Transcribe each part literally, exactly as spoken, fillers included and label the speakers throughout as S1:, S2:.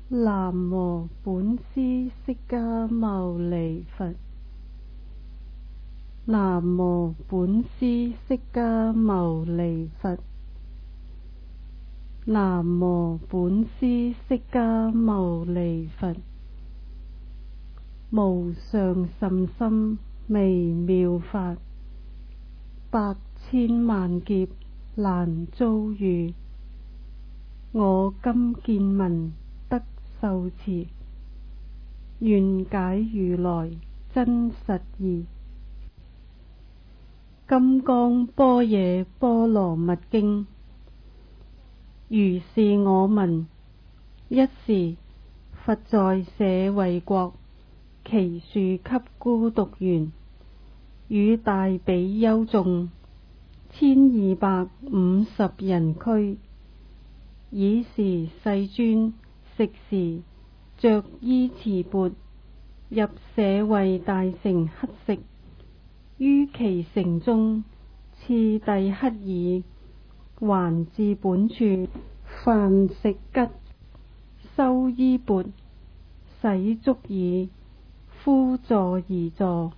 S1: 南無本師釋迦牟尼佛。南無本師釋迦牟尼佛。南無本師釋迦牟尼佛。無上甚深微妙法，百千萬劫難遭遇。我今見聞得受持，願解如來真實義。金剛般若波羅蜜經。如是我聞，一時佛在舍衛國，祇樹給孤獨園，與大比丘眾千二百五十人俱。爾時世尊食時，着衣持缽，入舍衛大城乞食。於其城中，次第乞已，還至本處，飯食吉，收衣缽，洗足已，敷座而坐。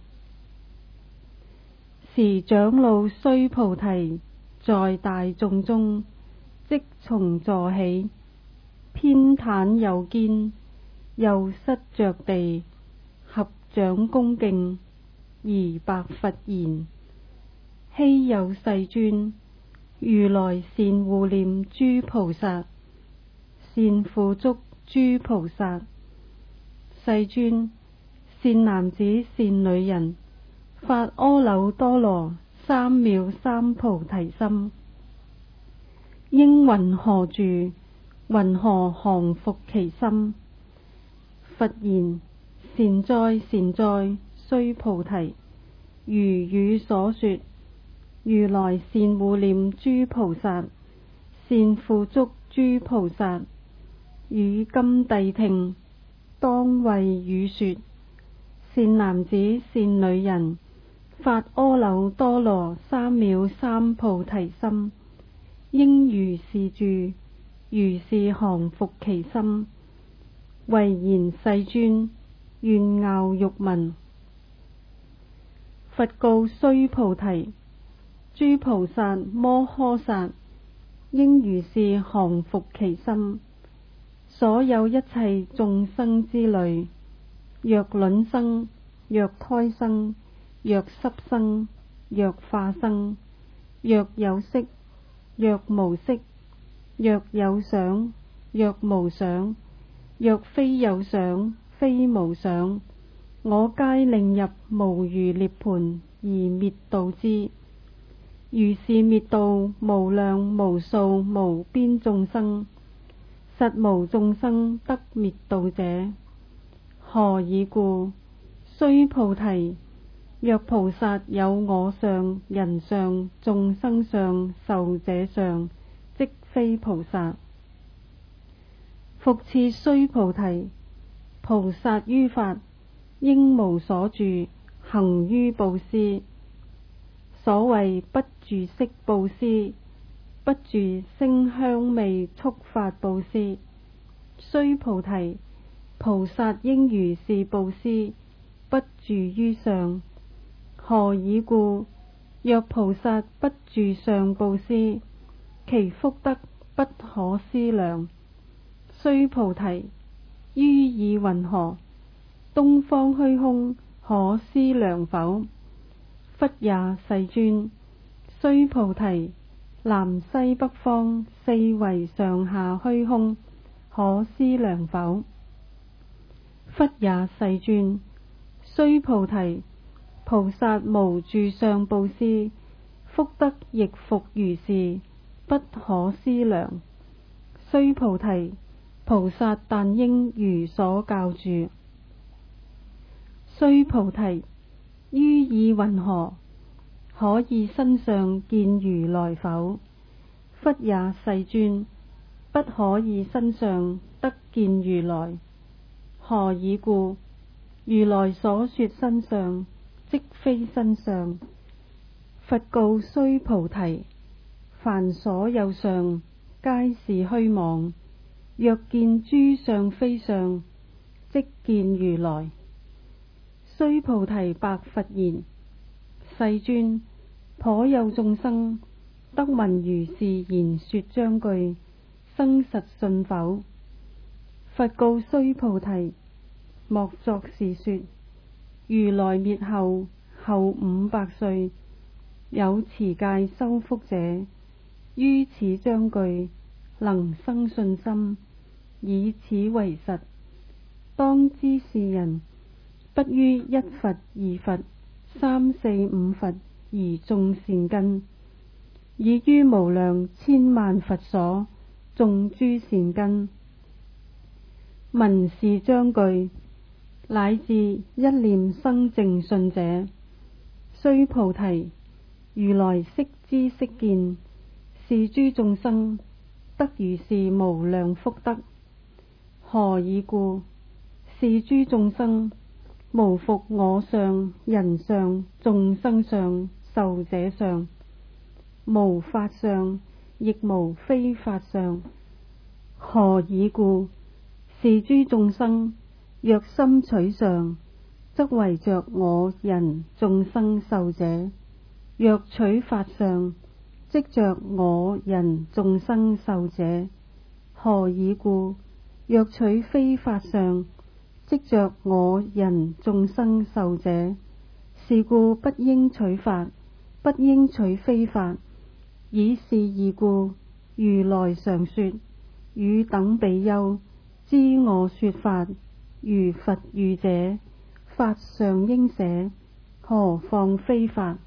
S1: 時長老須菩提在大眾中，即從座起，偏袒右肩，右膝着地，合掌恭敬，而白佛言：希有世尊，如來善護念諸菩薩，善付囑諸菩薩。世尊，善男子善女人，發阿耨多羅三藐三菩提心，應云何住？云何降伏其心？佛言：善哉善哉，須菩提，如汝所說，如來善護念諸菩薩，善付囑諸菩薩。汝今諦聽，當為汝說。善男子善女人，發阿耨多羅三藐三菩提心，應如是住，如是降伏其心。唯然世尊，願樂欲聞。佛告須菩提：諸菩薩摩訶薩，應如是降伏其心。所有一切眾生之類，若卵生，若胎生，若濕生，若化生，若有色，若無色，若有想，若無想，若非有想，非無想，我皆令入無餘涅槃而滅度之。如是滅度無量無數無邊眾生，實無眾生得滅度者。何以故？須菩提，若菩薩有我相、人相、眾生相、壽者相，即非菩薩。復次須菩提，菩薩於法應無所住，行於布施。所謂不住色布施，不住聲香味觸法布施。須菩提，菩薩應如是布施，不住於相。何以故？若菩薩不住相布施，其福德不可思量。須菩提，於意云何？東方虛空可思量否？忽也，世尊。須菩提，南西北方四維上下虛空可思量否？忽也，世尊。須菩提，菩薩無住相布施，福德亦復如是，不可思量。須菩提，菩薩但應如所教住。須菩提，於意云何？可以身相見如來否？忽也，世尊。不可以身相得見如來。何以故？如來所說身相，即非身相。佛告須菩提：凡所有相，皆是虛妄。 若見諸相非相，即見如來。須菩提白佛言：世尊，頗有眾生得聞如是言說章句，生實信否？佛告須菩提：莫作是說。如來滅後後五百歲，有持戒修福者，於此章句能生信心，以此為實。當知是人不於一佛二佛三四五佛而種善根，已於無量千萬佛所種諸善根。聞是章句，乃至一念生淨信者，須菩提，如來悉知悉見，是諸眾生得如是無量福德。何以故？是諸眾生無復我相、人相、眾生相、壽者相，無法相，亦無非法相。何以故？是諸眾生若心取相，則為着我人眾生壽者；若取法相，即着我人眾生壽者。何以故？若取非法相，即着我人眾生壽者。是故不應取法，不應取非法。以是義故，如來常說：汝等比丘，知我說法，如佛語者，法尚應捨，何況非法？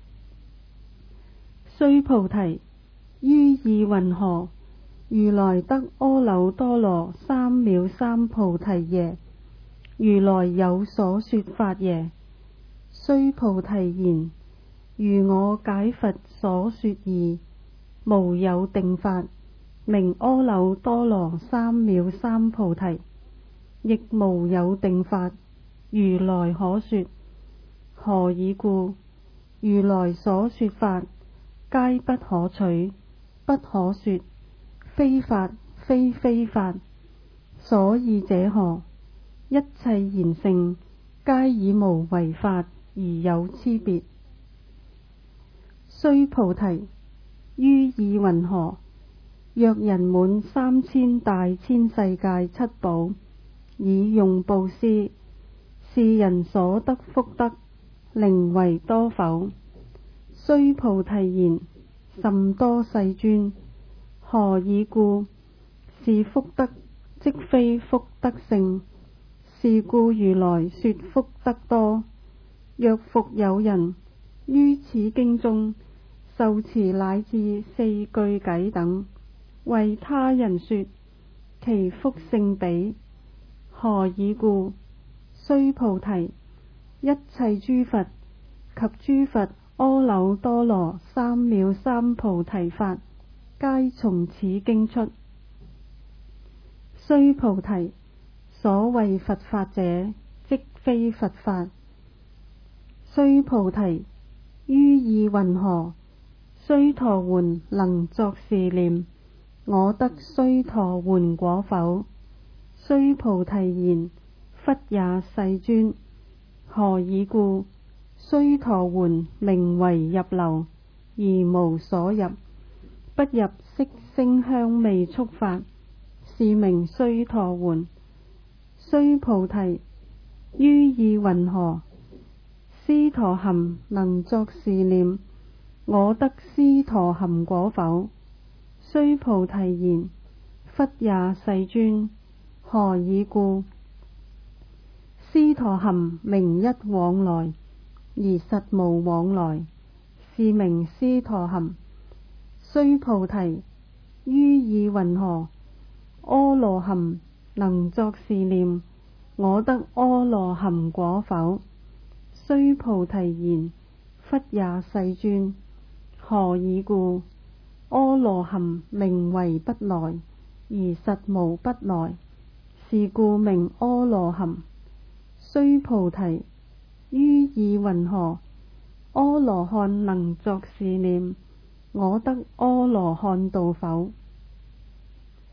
S1: 須菩提，於意云何？如來得阿耨多羅三藐三菩提耶？如來有所說法耶？須菩提言：如我解佛所說義，無有定法，名阿耨多羅三藐三菩提，亦無有定法，如來可說。何以故？如來所說法，皆不可取，不可說，非法，非非法。所以者何？一切賢聖，皆以無為法而有差別。須菩提，於意云何？若人滿三千大千世界七寶，以用布施，是人所得福德，寧為多否？須菩提言：甚多世尊。何以故？是福德，即非福德性。是故如來說福德多。若復有人於此經中受持乃至四句偈等，為他人說，其福勝彼。何以故？須菩提，一切諸佛及諸佛阿耨多羅三藐三菩提法，皆從此經出。須菩提，所謂佛法者，即非佛法。須菩提，於意云何？須陀洹能作是念：我得須陀洹果否？須菩提言：忽也，世尊。何以故？須陀洹名為入流，而無所入，不入色聲香味觸法，是名須陀洹。須菩提，於意云何？斯陀含能作是念：我得斯陀含果否？須菩提言：忽也，世尊。何以故？斯陀含名一往來，而實無往來，是名斯陀含。須菩提，於意云何？阿羅含能作是念：我得阿羅含果否？須菩提言：忽也，世尊。何以故？阿羅含名為不來，而實無不來，是故名阿羅含。須菩提，於意云何？阿羅漢能作是念：我得阿羅漢道否？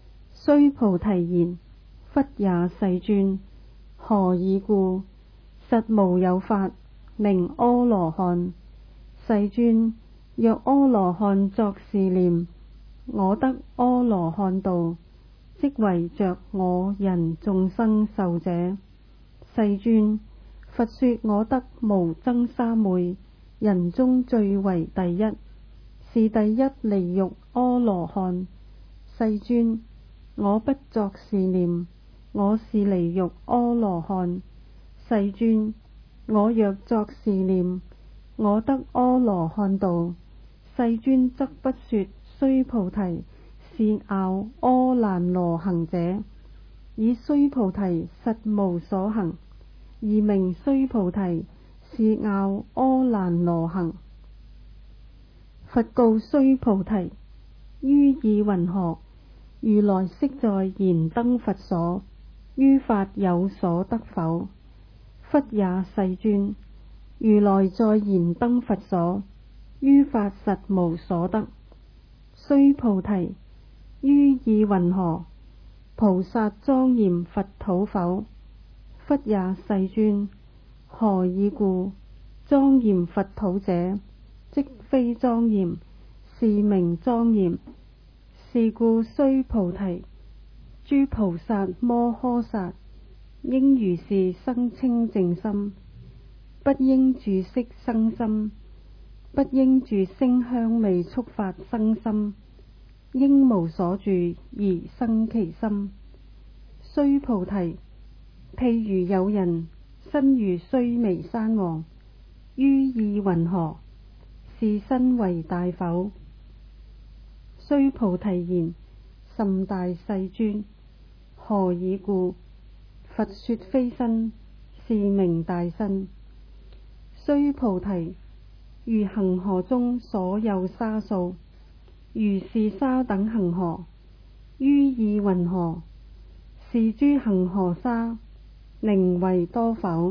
S1: 須菩提言：忽也，世尊。何以故？實無有法名阿羅漢。世尊，若阿羅漢作是念：我得阿羅漢道，即為着我人眾生受者。世尊，佛說我得無僧三昧，人中最為第一，是第一離欲阿羅漢。世尊，我不作是念，我是離欲阿羅漢。世尊，我若作是念，我得阿羅漢道，世尊則不說須菩提是樂阿蘭羅行者，以須菩提實無所行，而名須菩提是樂阿蘭羅行。佛告須菩提：於意云何？如來昔在燃燈佛所，於法有所得否？忽也，世尊。如來在燃燈佛所，於法實無所得。須菩提，於意云何？菩薩莊嚴佛土否？忽也，世尊。何以故？莊嚴佛土者，即非莊嚴，是名莊嚴。是故須菩提，諸菩薩摩訶薩應如是生清淨心，不應住色生心，不應住聲香味觸法生心，應無所住而生其心。須菩提，譬如有人身如須彌山王，於意云何？是身為大否？須菩提言：甚大，世尊。何以故？佛說非身，是名大身。須菩提，如恆河中所有沙數，如是沙等恆河，於意云何？是諸恆河沙，寧為多否？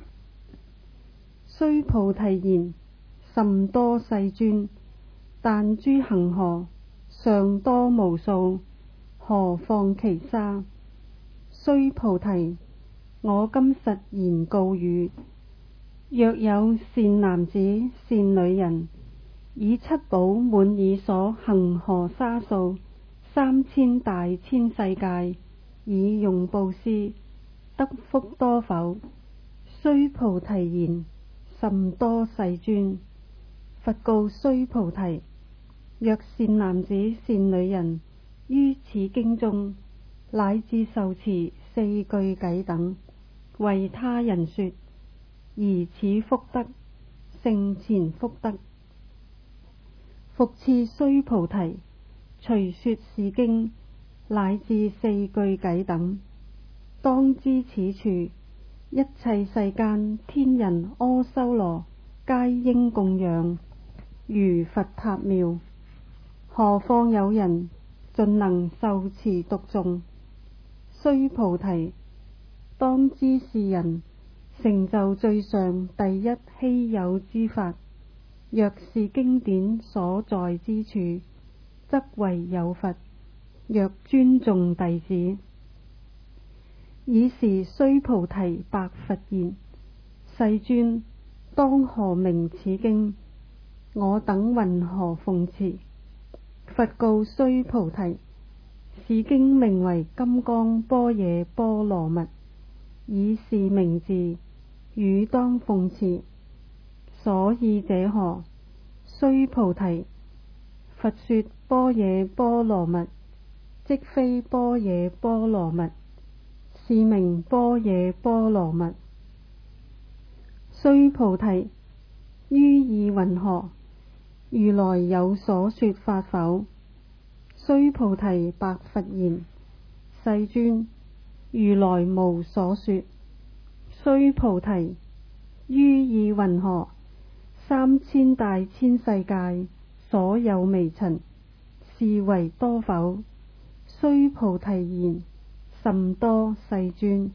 S1: 須菩提言：甚多，世尊。但諸恆河尚多無數，何況其沙？須菩提，我今實言告汝：若有善男子善女人，以七寶滿以所恆河沙數三千大千世界，以用布施，得福多否？須菩提言：甚多，世尊。佛告須菩提：若善男子善女人於此經中，乃至受持四句偈等，為他人說，而此福德勝前福德。復次須菩提，隨說是經，乃至四句偈等，當知此處一切世間天人阿修羅皆應供養，如佛塔廟。何況有人盡能受持讀誦？須菩提，當知是人成就最上第一稀有之法。若是經典所在之處，則為有佛。若尊重弟子，爾時須菩提白佛言：世尊，當何名此經？我等云何奉持？佛告須菩提：是經名為金剛般若波羅蜜，以是名字，汝當奉持。所以者何？須菩提，佛說般若波羅蜜，即非般若波羅蜜，是名般若波羅蜜。須菩提，於意云何？如來有所說法否？須菩提白佛言：世尊，如來無所說。須菩提，於意云何？三千大千世界所有微塵，是為多否？須菩提言：甚多，世尊。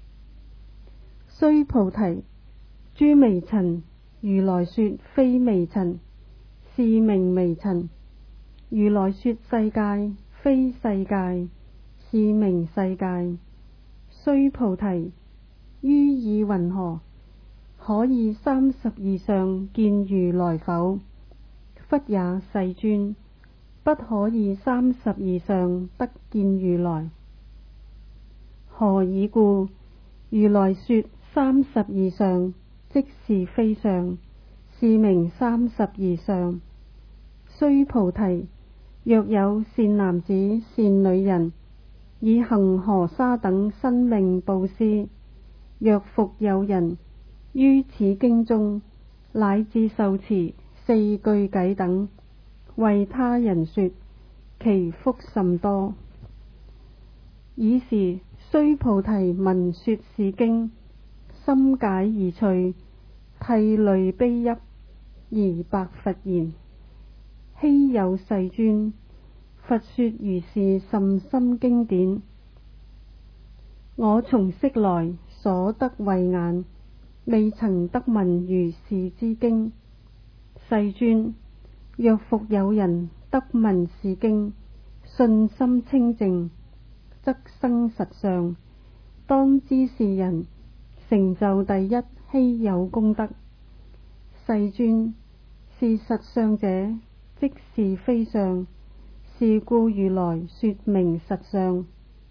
S1: 須菩提，諸微塵，如來說非微塵，是名微塵。如來說世界非世界， 是名世界。須菩提，於意云何？可以三十二相見如來否？忽也，世尊，不可以三十二相得見如來。何以故？如來說三十二相，即是非相，是名三十二相。須菩提，若有善男子善女人，以恒河沙等生命布施，若復有人於此經中乃至受持四句偈等，為他人說，其福甚多。爾時須菩提聞說是經，心解而趣，涕淚悲泣，而白佛言：希有世尊，佛說如是甚深經典，我從昔來所得慧眼，未曾得聞如是之經。世尊，若復有人得聞是經，信心清淨，則生實相，當知是人成就第一希有功德。世尊，是實相者，即是非相，是故如來說明實相。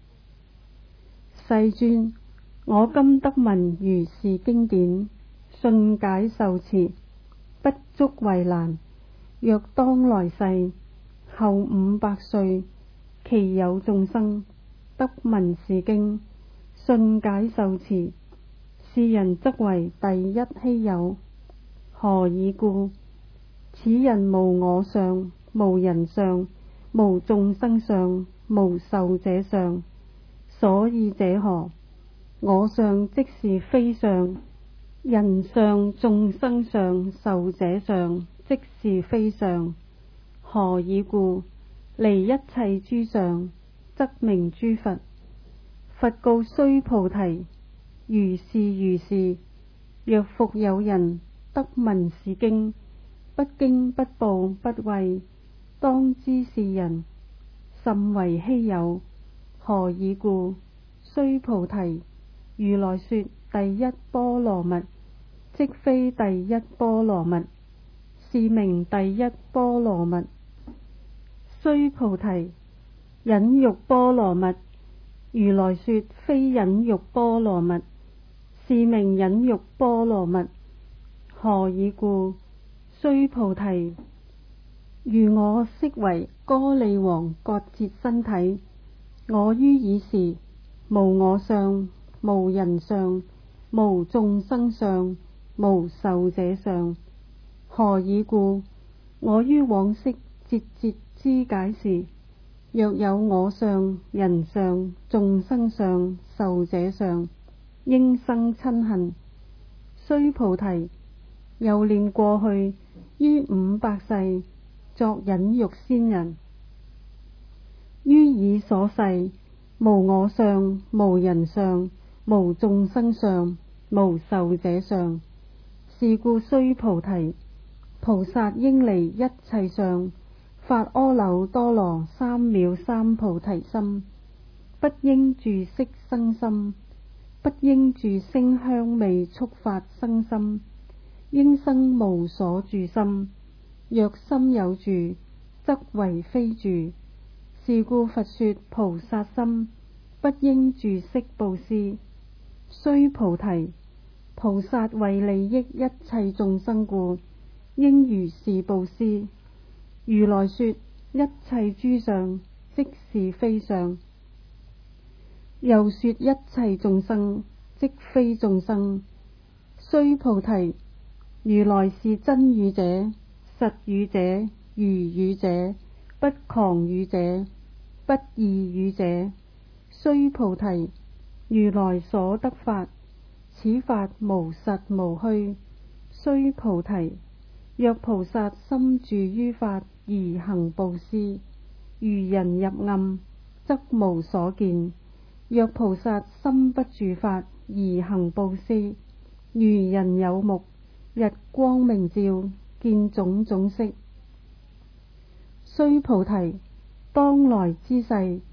S1: 世尊，我今得聞如是經典，信解受持，不足為難。若當來世後五百歲，其有眾生得聞是經，信解受持，是人則為第一希有。何以故？此人無我相，無人相，無眾生相，無壽者相。所以者何？我相即是非相，人相、眾生相、壽者相即是非相。何以故？離一切諸相，則名諸佛。佛告須菩提：如是如是。若復有人得聞是經，不驚不怖不畏，當知是人甚為希有。何以故？須菩提，如來說第一波羅蜜，即非第一波羅蜜，是名第一波羅蜜。須菩提，忍辱波羅蜜，如來說非忍辱波羅蜜，是名忍辱波羅蜜。何以故？須菩提，如我昔為歌利王割截身體，我於爾時無我相，無人相，無眾生相，無壽者相。何以故？我於往昔節節肢解時，若有我相、人相、眾生相、壽者相，應生瞋恨。須菩提，又念過去於五百世作忍辱仙人，於爾所世無我相，無人相，無眾生相，無壽者相。是故須菩提，菩薩應離一切相，發阿耨多羅三藐三菩提心，不應住色生心，不應住聲香味觸法生心，應生無所住心。若心有住，則為非住。是故佛說菩薩心，不應住色布施。須菩提，菩薩為利益一切眾生故，應如是布施。如來說一切諸相，即是非相；又說一切眾生，即非眾生。須菩提，如來是真語者、實語者、如語者、不誑語者、不異語者。須菩提，如來所得法，此法無實無虛。須菩提，若菩薩心住於法而行布施，如人入暗，則無所見；若菩薩心不住法而行布施，如人有目，日光明照，見種種色。須菩提，當來之世，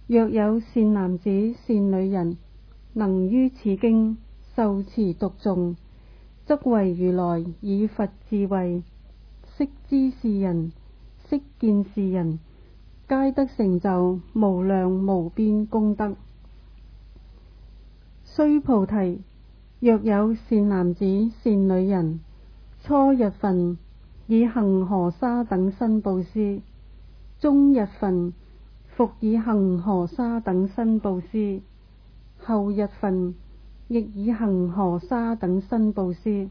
S1: 若有善男子善女人，能於此經受持讀誦，則為如來以佛智慧，悉知是人，悉見是人，皆得成就無量無邊功德。須菩提，若有善男子善女人，初日分以恒河沙等身布施，中日分復以恒河沙等身布施，後日分亦以恒河沙等身布施，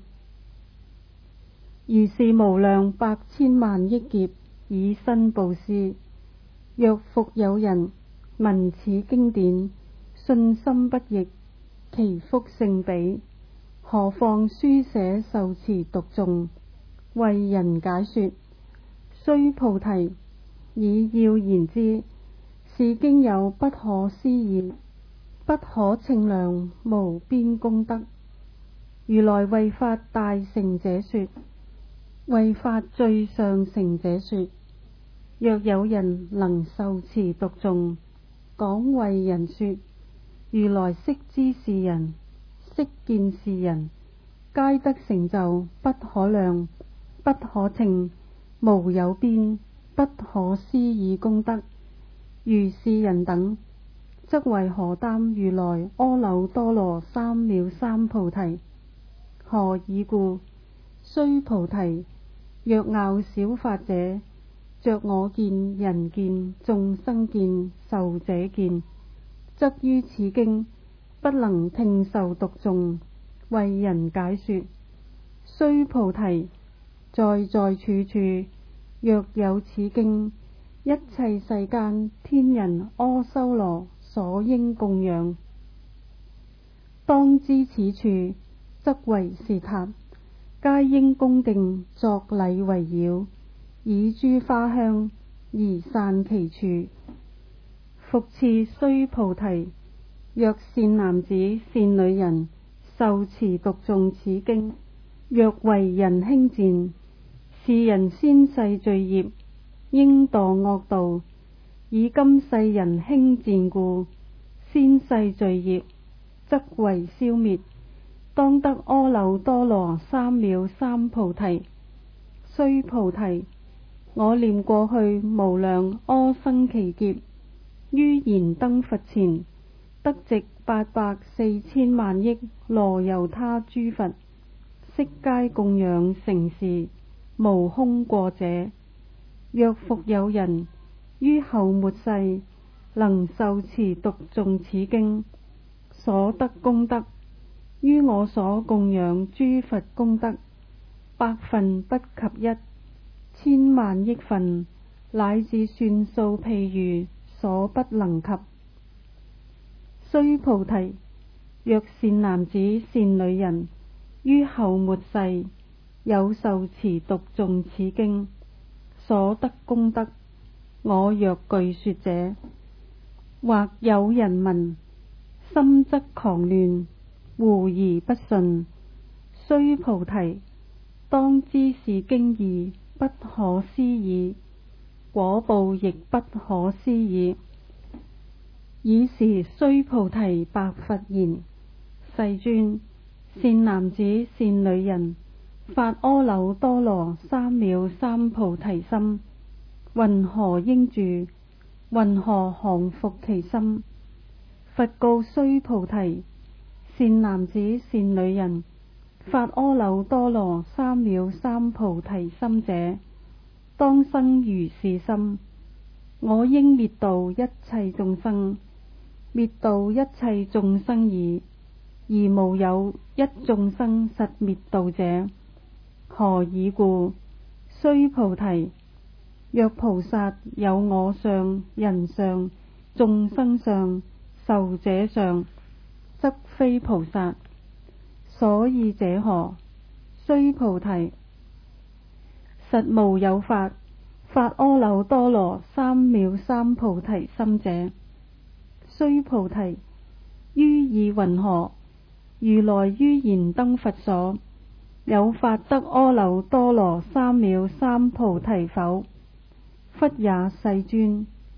S1: 如是無量百千萬億劫以身布施。若復有人聞此經典，信心不逆，其福勝彼，何況書寫受持讀誦，為人解說。須菩提，以要言之，是經有不可思議、不可稱量無邊功德。如來為發大乘者說，為發最上乘者說。若有人能受持讀誦，講為人說，如來悉知是人，悉見是人，皆得成就不可量、不可稱、無有邊、不可思議功德。如是人等，則為荷擔如來阿耨多羅三藐三菩提。何以故？須菩提，若樂小法者，着我見、人見、眾生見、壽者見，則於此經不能聽受讀誦，為人解說。須菩提，在在處處，若有此經，一切世間天人阿修羅所應供養。當知此處，則為是塔，皆應恭敬作禮圍繞，以諸花香而散其處。復次須菩提，若善男子善女人受持讀誦此經，若為人輕賤，是人先世罪業，應墮惡道，以今世人輕賤故，先世罪業則為消滅，當得阿耨多羅三藐三菩提。須菩提，我念過去無量阿僧祇劫，於燃燈佛前，得值八百四千萬億羅由他諸佛，悉皆供養承事，無空過者。若復有人於後末世能受持讀誦此經，所得功德，於我所供養諸佛功德，百分不及一，千萬億分，乃至算數譬喻，所不能及。須菩提，若善男子善女人於後末世有受持讀誦此經，所得功德，我若具說者，或有人聞，心則狂亂，狐疑不信。須菩提，當知是經義不可思議，果報亦不可思議。爾時須菩提白佛言：世尊，善男子善女人發阿耨多羅三藐三菩提心，云何應住？云何降伏其心？佛告須菩提：善男子善女人發阿耨多羅三藐三菩提心者，當生如是心。我應滅度一切眾生，滅度一切眾生已，而無有一眾生實滅度者。何以故？須菩提，若菩薩有我相、人相、眾生相、壽者相，則非菩薩。所以者何？須菩提，實無有法發阿耨多羅三藐三菩提心者。須菩提，於意云何？如來於燃燈佛所有發得阿耨多羅三藐三菩提否？忽也，世尊。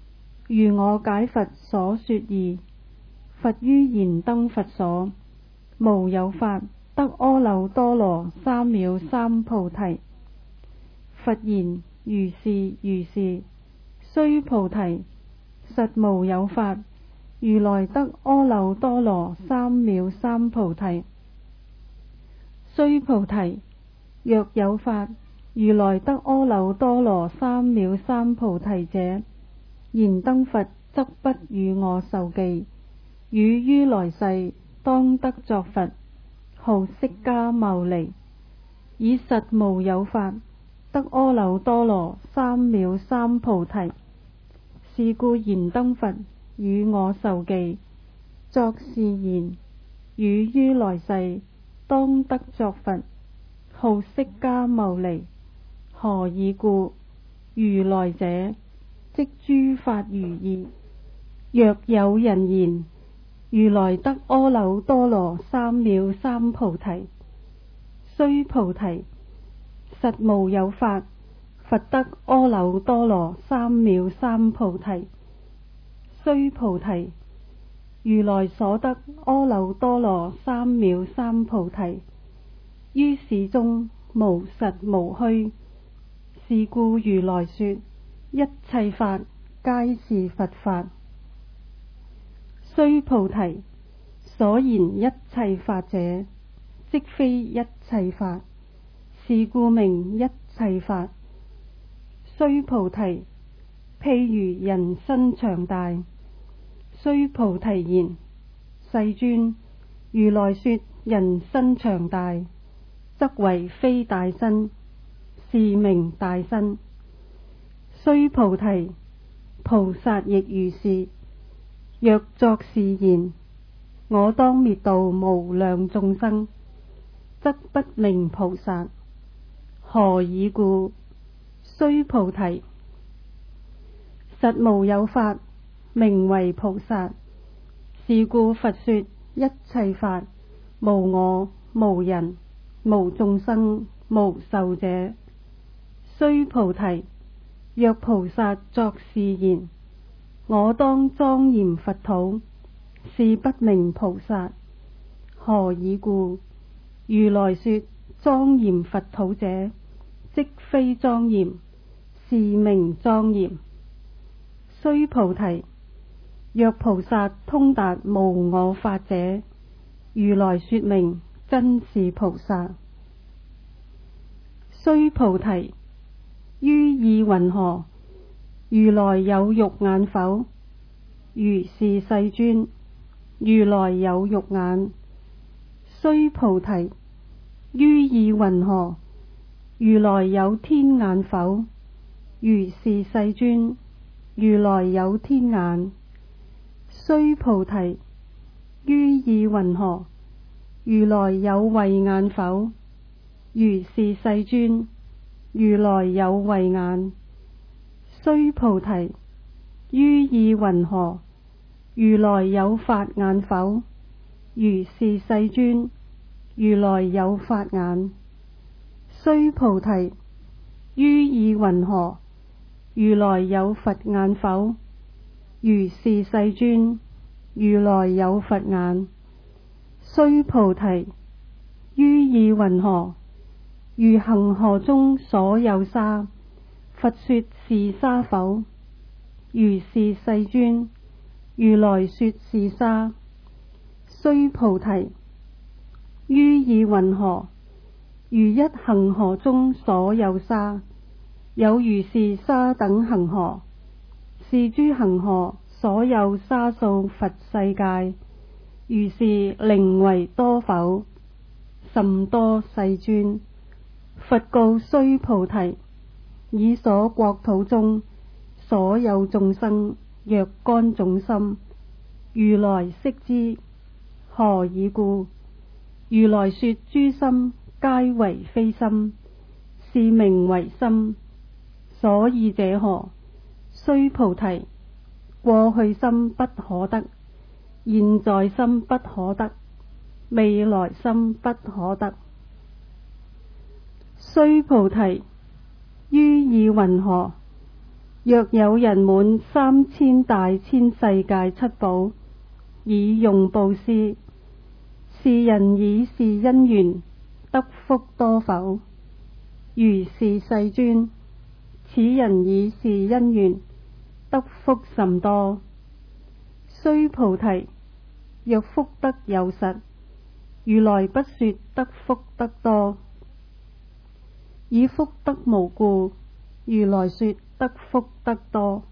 S1: 如我解佛所說義，佛於燃燈佛所，無有法得阿耨多羅三藐三菩提。佛言：如是如是，須菩提，實無有法如來得阿耨多羅三藐三菩提。須菩提，若有法如來得阿耨多羅三藐三菩提者，燃燈佛則不與我受記，汝於來世當得作佛，號釋迦牟尼。以實無有法得阿耨多羅三藐三菩提。是故燃燈佛與我受記，作是言：汝於來世當得作佛，號釋迦牟尼。何以故？如來者，即諸法如義。若有人言：如來得阿耨多羅三藐三菩提，須菩提，實無有法佛得阿耨多羅三藐三菩提。須菩提，如來所得阿耨多羅三藐三菩提，於是中無實無虛。是故如來說：一切法皆是佛法。須菩提，所言一切法者，即非一切法，是故名一切法。須菩提，譬如人身長大。須菩提言：世尊，如來說人身長大，則為非大身，是名大身。須菩提，菩薩亦如是。若作是言：我當滅度無量眾生，則不名菩薩。何以故？須菩提，實無有法名為菩薩。是故佛說一切法無我無人無眾生無壽者。須菩提，若菩薩作是言：我當莊嚴佛土，是不名菩薩。何以故？如來說莊嚴佛土者，即非莊嚴，是名莊嚴。須菩提，若菩薩通達無我法者，如來說明真是菩薩。須菩提，於意云何？如來有肉眼否？如是世尊，如來有肉眼。須菩提，於意云何？如來有天眼否？如是世尊，如來有天眼。須菩提，於意云何？如來有慧眼否？如是世尊，如來有慧眼。須菩提，於意云何？如來有法眼否？如是世尊，如來有法眼。須菩提，於意云何？如來有佛眼否？如是世尊，如來有佛眼。須菩提，於意云何？如恆河中所有沙，佛說是沙否？如是世尊，如來說是沙。須菩提，於意云何？如一恆河中所有沙，有如是沙等恆河，是諸恆河所有沙數佛世界，如是寧為多否？甚多世尊。佛告須菩提：以所國土中所有眾生若干種心，如來悉知。何以故？如來說諸心皆為非心，是名為心。所以者何？須菩提，過去心不可得，現在心不可得，未來心不可得。須菩提，於意云何？ 若有人滿三千大千世界七寶，以用布施，是人以是因緣得福多否？如是世尊，此人以是因緣得福甚多。須菩提，若福德有實，如來不說得福德多，以福德無故，如來說得福德多。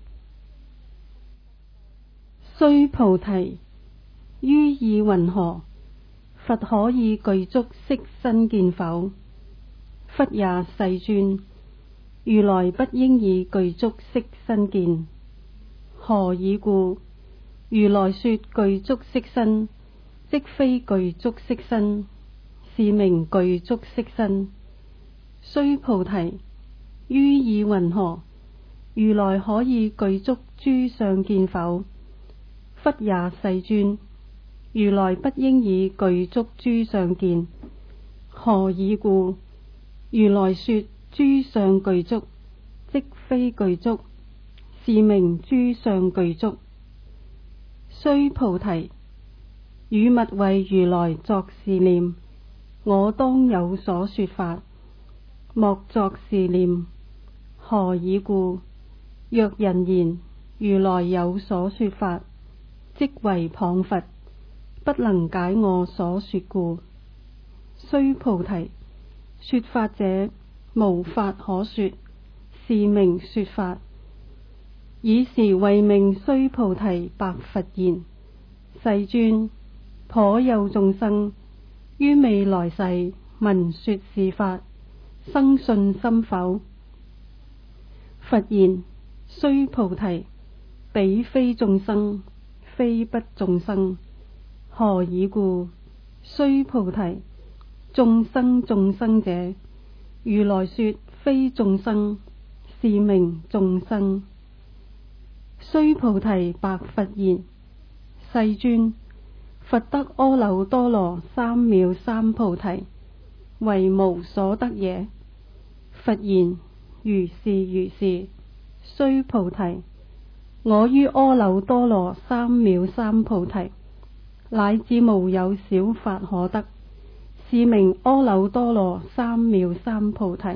S1: 須菩提，於意云何？佛可以具足色身見否？忽也，世尊，如來不應以具足色身見。何以故？如來說具足色身，即非具足色身，是名具足色身。須菩提，於意云何？如來可以具足諸相見否？忽也，世尊，如來不應以具足諸相見。何以故？如來說諸相具足，即非具足，是名諸相具足。須菩提，汝勿為如來作是念：我當有所說法，莫作是念。何以故？若人言如來有所說法，即為謗佛，不能解我所說故。須菩提，說法者無法可說，是名說法。爾時慧命須菩提白佛言：世尊，頗有眾生於未來世聞說是法，生信心否？佛言：須菩提，彼非眾生，非不眾生。何以故？須菩提，眾生眾生者，如來說非眾生，是名眾生。須菩提白佛言：世尊，佛得阿耨多羅三藐三菩提，為無所得耶？佛言：如是如是。須菩提，我於阿耨多羅三藐三菩提，乃至無有小法可得，是名阿耨多羅三藐三菩提。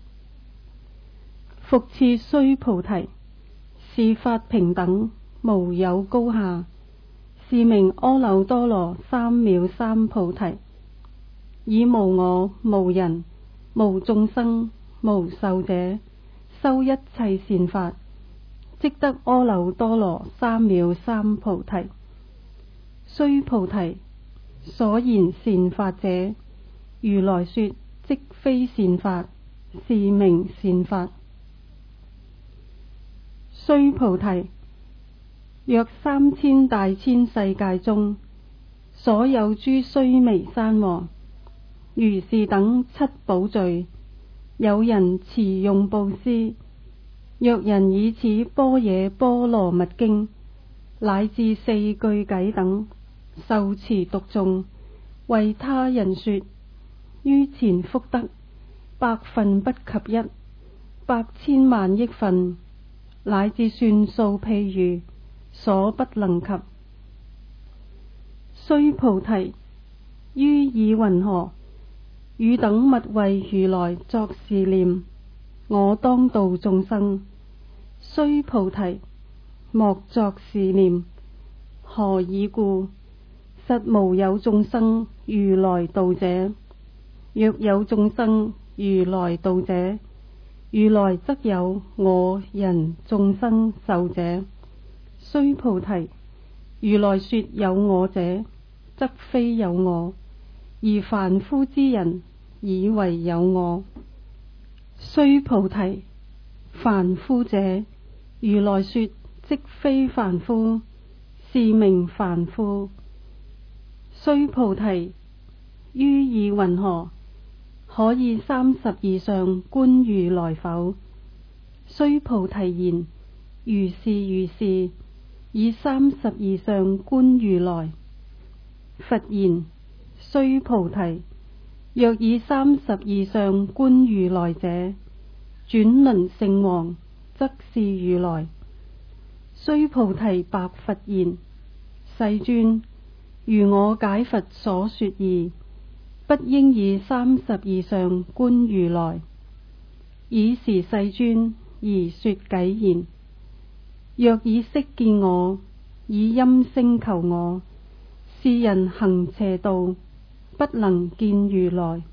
S1: 復次須菩提，是法平等，無有高下，是名阿耨多羅三藐三菩提。以無我、無人、無眾生、無壽者，修一切善法，即得阿耨多羅三藐三菩提。須菩提，所言善法者，如來說即非善法，是名善法。須菩提，若三千大千世界中，所有諸須彌山王，如是等七寶聚，有人持用布施，若人以此般若波羅蜜經，乃至四句偈等，受持讀誦，為他人說，於前福德百分不及一，百千萬億分，乃至算數譬喻，所不能及。須菩提，於意云何？汝等勿為如來作是念：我當度眾生。須菩提，莫作是念。何以故？實無有眾生如來度者。若有眾生如來度者，如來則有我人眾生壽者。須菩提，如來說有我者，則非有我，而凡夫之人以為有我。須菩提，凡夫者，如來說即非凡夫，是名凡夫。須菩提，於意云何？可以三十以上觀如來否？須菩提言：如是如是。以三十以上觀如來。佛言：須菩提，若以三十以上觀如來者，轉輪聖王則是如來。須菩提白佛言：世尊，如我解佛所說義，不應以三十二相觀如來。爾時世尊而說偈言：若以色見我，以音聲求我，是人行邪道，不能見如來。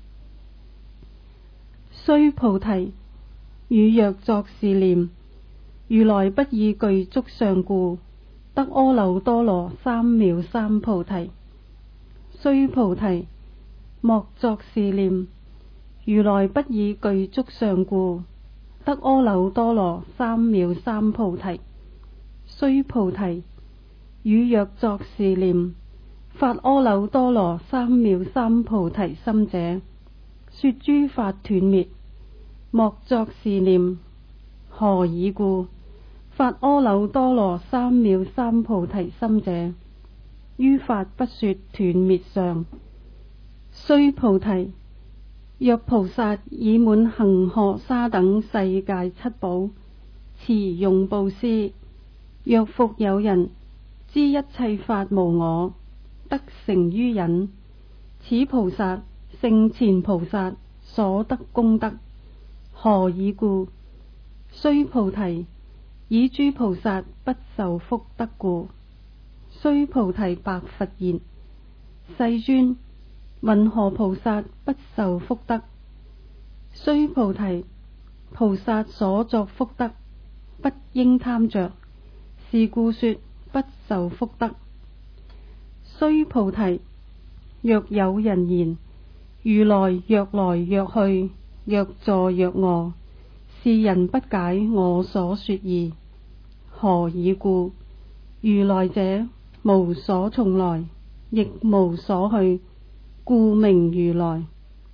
S1: 須菩提，汝若作是念：如來不以具足相故，得阿耨多羅三藐三菩提。須菩提，莫作是念：如來不以具足相故，得阿耨多羅三藐三菩提。須菩提，汝若作是念：發阿耨多羅三藐三菩提心者，說諸法斷滅。莫作是念：何以故？發阿耨多羅三藐三菩提心者，於法不說斷滅相。須菩提，若菩薩以滿恒河沙等世界七寶持用布施，若復有人知一切法無我，得成於忍，此菩薩勝前菩薩所得功德。何以故？須菩提，以諸菩薩不受福德故。須菩提白佛言：世尊，云何菩薩不受福德？須菩提，菩薩所作福德，不應貪着，是故說不受福德。須菩提，若有人言：如來若來若去，若坐若臥，是人不解我所說義。何以故？如來者，無所從來，亦無所去，故名如來。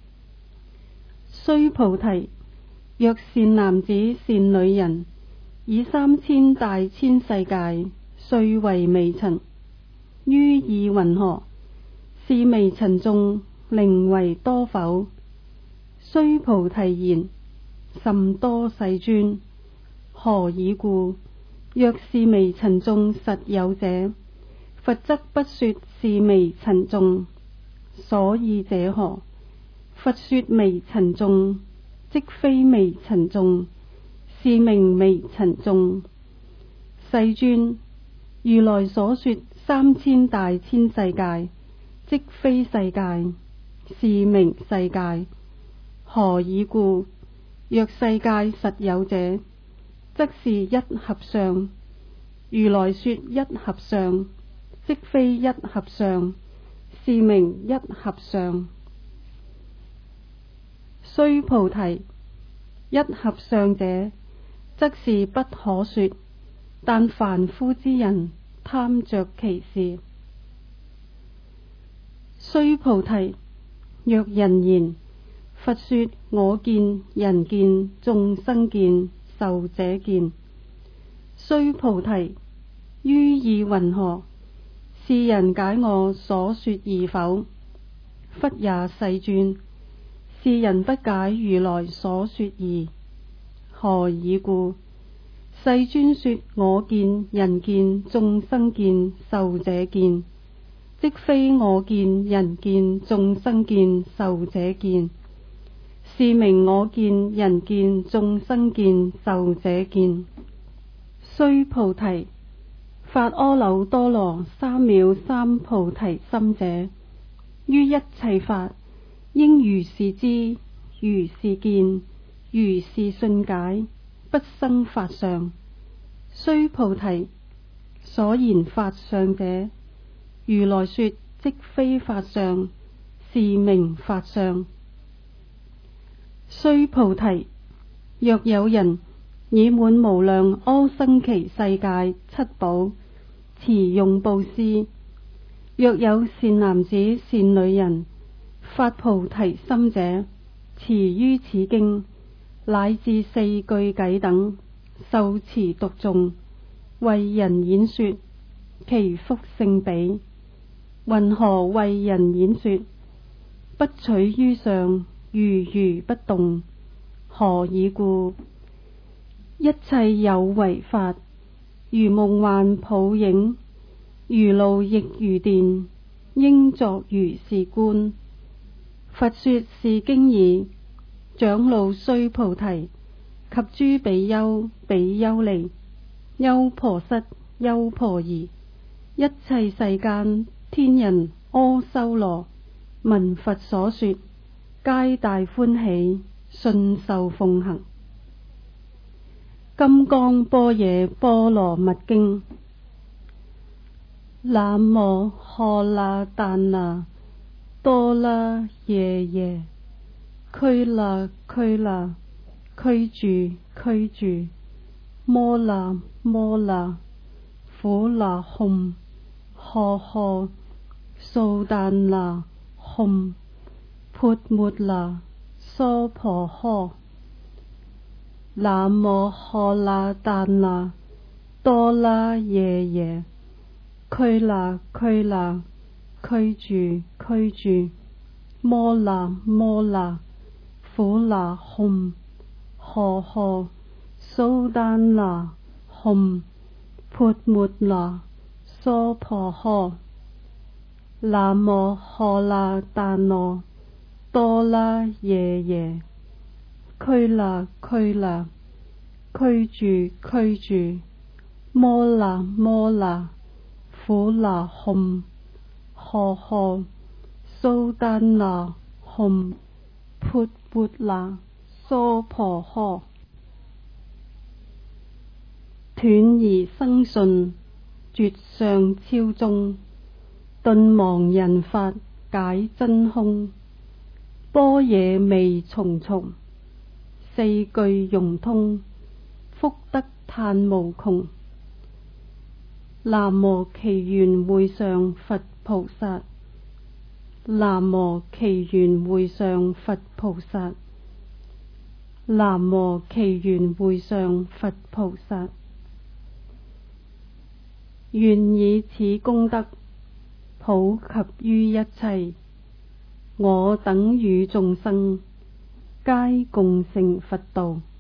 S1: 須菩提，若善男子善女人，以三千大千世界碎為微塵，於意云何？是微塵眾寧為多否？須菩提言：甚多世尊。何以故？若是微塵眾實有者，佛則不說是微塵眾。所以者何？佛說微塵眾，即非微塵眾，是名微塵眾。世尊，如來所說三千大千世界，即非世界，是名世界。何以故？若世界實有者，則是一合相。如來說一合相，即非一合相，是名一合相。須菩提，一合相者，則是不可說，但凡夫之人貪着其事。須菩提，若人言：佛說我見、人見、眾生見、壽者見。須菩提，於意云何？是人解我所說義否？忽也，世尊。是人不解如來所說義。何以故？世尊說我見、人見、眾生見、壽者見，即非我見、人見、眾生見、壽者見，是名我見、人見、眾生見、壽者見。須菩提，發阿耨多羅三藐三菩提心者，於一切法應如是知，如是見，如是信解，不生法相。須菩提，所言法相者，如來說即非法相，是名法相。須菩提，若有人以滿無量阿僧祇世界七寶持用布施，若有善男子善女人發菩提心者，持於此經，乃至四句偈等，受持讀誦，為人演說，其福勝彼。云何為人演說？不取於相，如如不動。何以故？ 一切有為法，如夢幻泡影，如露亦如電，應作如是觀。佛說是經已，長老須菩提及諸比丘、比丘尼、優婆塞、優婆夷，一切世間天人阿修羅，聞佛所說，皆大歡喜，信受奉行。金剛般若波羅蜜經。南無喝囉怛那多啦耶耶，拘那拘那，拘住拘住，摩那摩那，苦那吽，呵呵，素怛那吽，潑末那娑婆訶。南無喝囉怛那多啦耶耶，拘那拘那，拘住拘住，摩那摩那，苦那吽，呵呵，素怛那吽，潑末那娑婆訶。南無喝囉怛那多啦耶耶，拘那拘那，拘住拘住，摩那摩那，苦那吽，呵呵，素怛那吽，潑末那娑婆訶。斷疑生信，絕相超終，頓忘人法，解真空。般若味重重，四句融通，福德嘆無窮。南無祇園會上佛菩薩，南無祇園會上佛菩薩，南無祇園會上佛菩薩。願以此功德普及於一切，我等與眾生皆共成佛道。